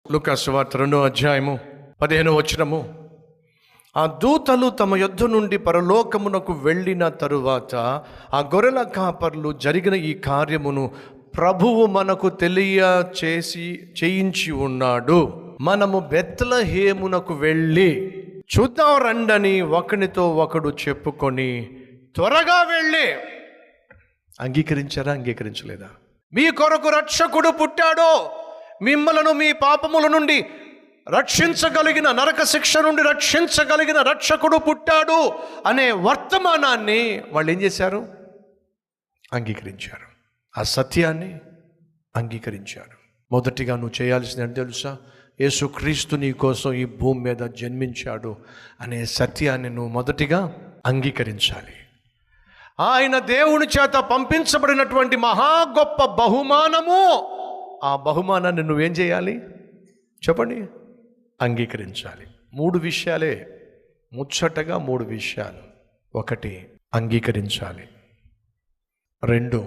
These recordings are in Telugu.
లూకాసు సువార్త 2వ అధ్యాయము 15వ వచనము. ఆ దూతలు తమ యొద్ద నుండి పరలోకమునకు వెళ్ళిన తరువాత ఆ గొర్రెల కాపర్లు జరిగిన ఈ కార్యమును ప్రభువు మనకు చేయించి ఉన్నాడు. మనము బెత్లెహేమునకు వెళ్ళి చూద్దాం రండని ఒకనితో ఒకడు చెప్పుకొని త్వరగా వెళ్ళి అంగీకరించారా? అంగీకరించలేదా? మీ కొరకు రక్షకుడు పుట్టాడు, మిమ్మలను మీ పాపముల నుండి రక్షించగలిగిన, నరక శిక్ష నుండి రక్షించగలిగిన రక్షకుడు పుట్టాడు అనే వర్తమానాన్ని వాళ్ళు ఏం చేశారు? అంగీకరించారు. ఆ సత్యాన్ని అంగీకరించారు. మొదటిగా నువ్వు చేయాల్సింది అంటే తెలుసా? యేసుక్రీస్తు నీ కోసం ఈ భూమి మీద జన్మించాడు అనే సత్యాన్ని నువ్వు మొదటిగా అంగీకరించాలి. ఆయన దేవుని చేత పంపించబడినటువంటి మహా గొప్ప బహుమానము. ఆ బహుమానాన్ని నువ్వేం చేయాలి చెప్పండి? అంగీకరించాలి. 3 విషయాలే, ముచ్చటగా 3 విషయాలు. 1, అంగీకరించాలి. 2,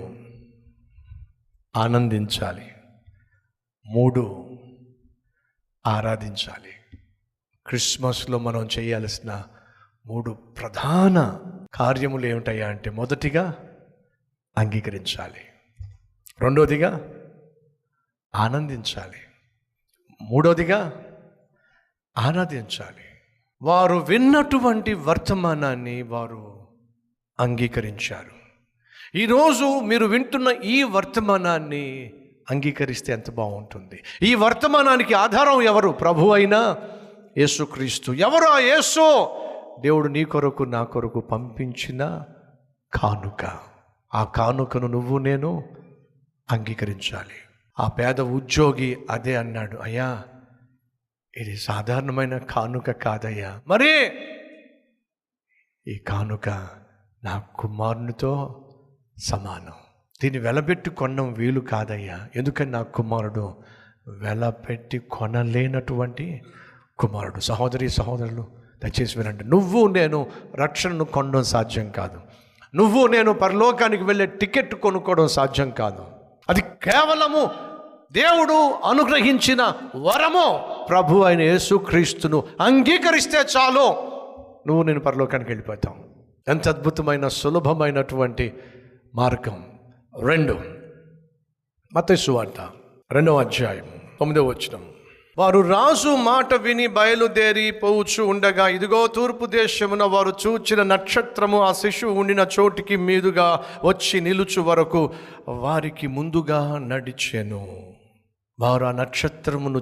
ఆనందించాలి. 3, ఆరాధించాలి. క్రిస్మస్లో మనం చేయాల్సిన 3 ప్రధాన కార్యములు ఏమిటయ్యా అంటే, మొదటిగా అంగీకరించాలి, రెండోదిగా ఆనందించాలి, మూడోదిగా ఆరాధించాలి. వారు విన్నటువంటి వర్తమానాన్ని వారు అంగీకరించారు. ఈరోజు మీరు వింటున్న ఈ వర్తమానాన్ని అంగీకరిస్తే ఎంత బాగుంటుంది. ఈ వర్తమానానికి ఆధారం ఎవరు? ప్రభు అయిన యేసుక్రీస్తు. ఎవరు ఆ యేసు? దేవుడు నీ కొరకు నా కొరకు పంపించిన కానుక. ఆ కానుకను నువ్వు నేను అంగీకరించాలి. ఆ పేద ఉద్యోగి అదే అన్నాడు, అయ్యా ఇది సాధారణమైన కానుక కాదయ్యా, మరి ఈ కానుక నా కుమారునితో సమానం, దీన్ని వెలపెట్టి కొనడం వీలు కాదయ్యా, ఎందుకని నా కుమారుడు వెలపెట్టి కొనలేనటువంటి కుమారుడు. సహోదరి సహోదరులు దయచేసి వినండి. నువ్వు నేను రక్షణను కొనడం సాధ్యం కాదు. నువ్వు నేను పరలోకానికి వెళ్ళే టికెట్ కొనుక్కోవడం సాధ్యం కాదు. అది కేవలము దేవుడు అనుగ్రహించిన వరము. ప్రభు అయిన యేసుక్రీస్తును అంగీకరిస్తే చాలు, నువ్వు నేను పరలోకానికి వెళ్ళిపోతాం. ఎంత అద్భుతమైన సులభమైనటువంటి మార్గం. 2 మత్తయి సువార్త 2వ అధ్యాయం 9వ వచనం. వారు రాజు మాట విని బయలుదేరి పోవచ్చు ఉండగా, ఇదిగో తూర్పు దేశమున వారు చూచిన నక్షత్రము ఆ శిశువు ఉండిన చోటికి మీదుగా వచ్చి నిలుచు వరకు వారికి ముందుగా నడిచెను. వారు ఆ నక్షత్రమును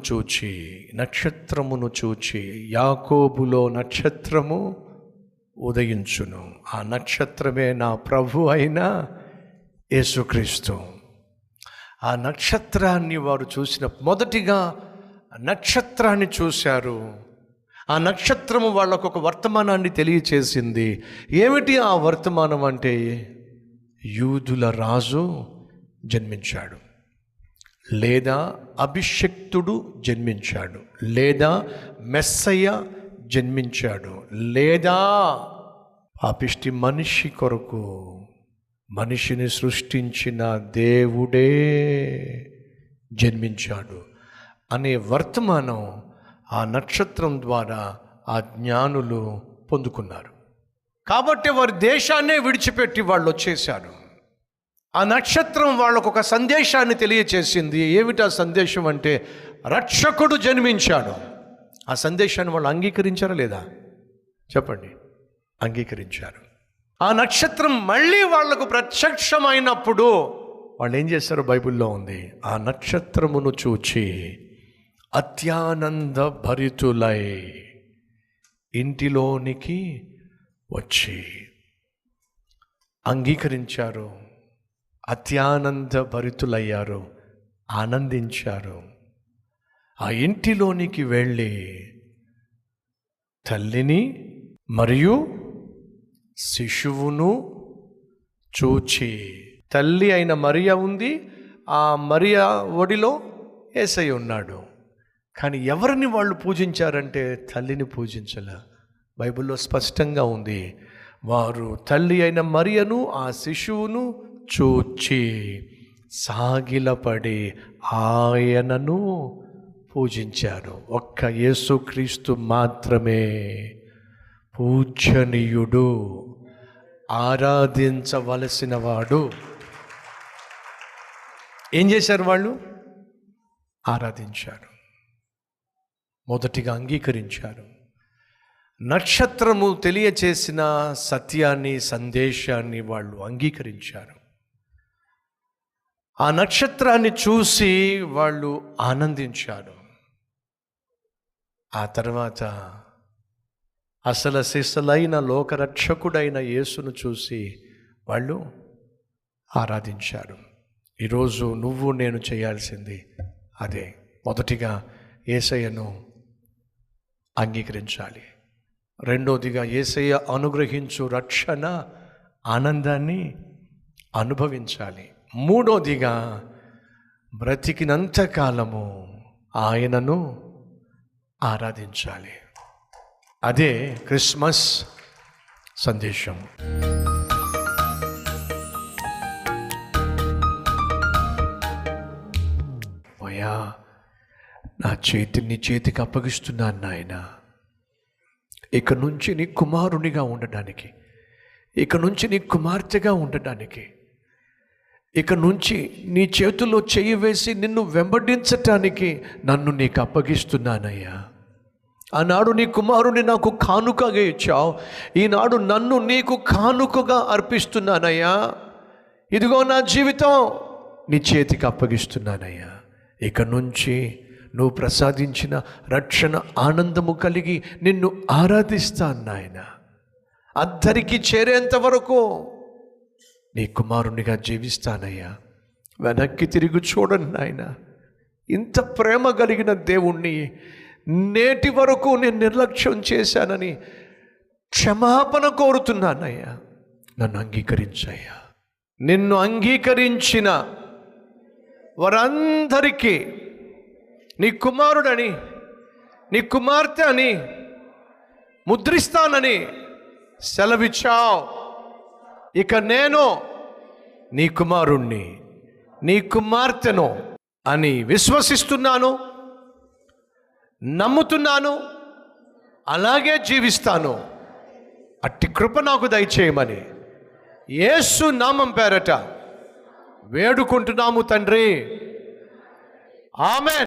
చూచి యాకోబులో నక్షత్రము ఉదయించును. ఆ నక్షత్రమే నా ప్రభు అయిన యేసుక్రీస్తు. ఆ నక్షత్రాన్ని వారు చూసిన మొదటిగా నక్షత్రాన్ని చూశారు. ఆ నక్షత్రము వాళ్ళకు ఒక వర్తమానాన్ని తెలియచేసింది. ఏమిటి ఆ వర్తమానం అంటే, యూదుల రాజు జన్మించాడు, లేదా అభిషిక్తుడు జన్మించాడు, లేదా మెస్సయ్య జన్మించాడు, లేదా పాపిష్టి మనిషి కొరకు మనిషిని సృష్టించిన దేవుడే జన్మించాడు అనే వర్తమానం ఆ నక్షత్రం ద్వారా ఆ జ్ఞానులు పొందుకున్నారు. కాబట్టి వారి దేశాన్నే విడిచిపెట్టి వాళ్ళు వచ్చేశారు. ఆ నక్షత్రం వాళ్ళకు ఒక సందేశాన్ని తెలియచేసింది. ఏమిటి ఆ సందేశం అంటే, రక్షకుడు జన్మించాడు. ఆ సందేశాన్ని వాళ్ళు అంగీకరించారా లేదా చెప్పండి? అంగీకరించారు. ఆ నక్షత్రం మళ్ళీ వాళ్లకు ప్రత్యక్షమైనప్పుడు వాళ్ళు ఏం చేశారో బైబిల్లో ఉంది. ఆ నక్షత్రమును చూచి అత్యానంద భరితులై ఇంటిలోనికి వచ్చి అంగీకరించారు, అత్యానంద భరితులయ్యారు, ఆనందించారు. ఆ ఇంటిలోనికి వెళ్ళి తల్లిని మరియు శిశువును చూచి, తల్లి అయిన మరియ ఉంది, ఆ మరియ ఒడిలో యేసయ్య ఉన్నాడు. కానీ ఎవరిని వాళ్ళు పూజించారంటే తల్లిని పూజించలే. బైబిల్లో స్పష్టంగా ఉంది, వారు తల్లి అయిన మరియను ఆ శిశువును చూచి సాగిలపడి ఆయనను పూజించారు. ఒక్క యేసుక్రీస్తు మాత్రమే పూజనీయుడు, ఆరాధించవలసిన వాడు. ఏం చేశారు వాళ్ళు? ఆరాధించారు. మొదటిగా అంగీకరించారు. నక్షత్రము తెలియచేసిన సత్యాన్ని, సందేశాన్ని వాళ్ళు అంగీకరించారు. ఆ నక్షత్రాన్ని చూసి వాళ్ళు ఆనందించారు. ఆ తర్వాత అసలు సిసలైన లోకరక్షకుడైన యేసును చూసి వాళ్ళు ఆరాధించారు. ఈరోజు నువ్వు నేను చేయాల్సింది అదే. మొదటిగా యేసయ్యను అంగీకరించాలి. రెండోదిగా యేసయ్య అనుగ్రహించు రక్షణ ఆనందాన్ని అనుభవించాలి. మూడోదిగా బ్రతికినంత కాలము ఆయనను ఆరాధించాలి. అదే క్రిస్మస్ సందేశం. అయ్యా, నా చేతిని చేతికి అప్పగిస్తున్నాను నాయన. ఇక నుంచి నీ కుమారునిగా ఉండడానికి, ఇక నుంచి నీ కుమార్తెగా ఉండడానికి, ఇక నుంచి నీ చేతుల్లో చెయ్యి వేసి నిన్ను వెంబడించటానికి నన్ను నీకు అప్పగిస్తున్నానయ్యా. ఆనాడు నీ కుమారుని నాకు కానుకగా ఇచ్చావు, ఈనాడు నన్ను నీకు కానుకగా అర్పిస్తున్నానయ్యా. ఇదిగో నా జీవితం నీ చేతికి అప్పగిస్తున్నానయ్యా. ఇక నుంచి నువ్వు ప్రసాదించిన రక్షణ ఆనందము కలిగి నిన్ను ఆరాధిస్తాను నాయన. అద్దరికి చేరేంత వరకు నీ కుమారునిగా జీవిస్తానయ్యా. వెనక్కి తిరిగి చూడండి నాయన. ఇంత ప్రేమ కలిగిన దేవుణ్ణి నేటి వరకు నేను నిర్లక్ష్యం చేశానని క్షమాపణ కోరుతున్నానయ్యా. నన్ను అంగీకరించయ్యా. నిన్ను అంగీకరించిన వారందరికీ నీ కుమారుడని, నీ కుమార్తె అని ముద్రిస్తానని సెలవిచ్చావు. ఇక నేను నీ కుమారుణ్ణి, నీ కుమార్తెను అని విశ్వసిస్తున్నాను, నమ్ముతున్నాను, అలాగే జీవిస్తాను. అట్టి కృప నాకు దయచేయమని యేసు నామం పేరట వేడుకుంటున్నాము తండ్రి. ఆమేన్.